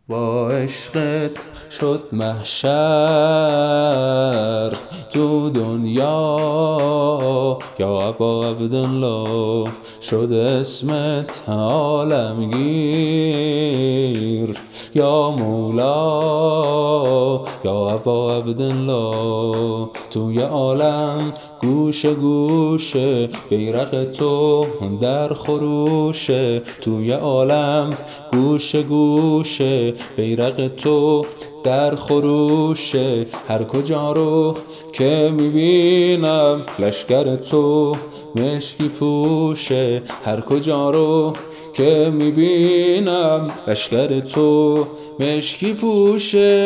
با عشقت شد محشر تو دنیا، یا ابا عبدالله شد اسمت عالمگیر، یا مولا یا ابا عبدالله توی عالم گوشه گوشه بیرق تو در خروشه، توی عالم گوشه گوشه بیرق تو در خروشه، هر کجا رو که میبینم لشکر تو مشکی پوشه، هر کجا رو که میبینم لشکر تو مشکی پوشه.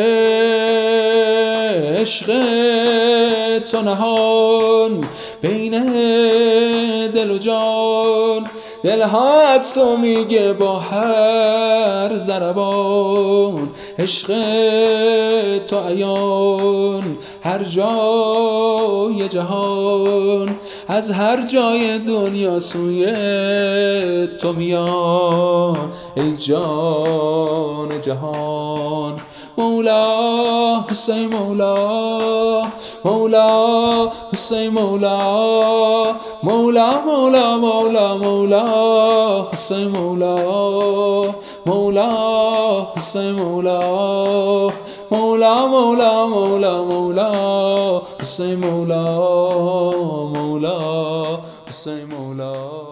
عشق تو نهان بین دل و جان، دلها از تو میگه با هر ضربان، عشق تو عیان هر جای جهان، از هر جای دنیا سوی تو میان ای جان جهان. مولا حسین مولا، مولا حسین مولا، مولا مولا مولا مولا حسین مولا، مولا حسین مولا، مولا مولا مولا مولا حسین مولا، مولا حسین مولا.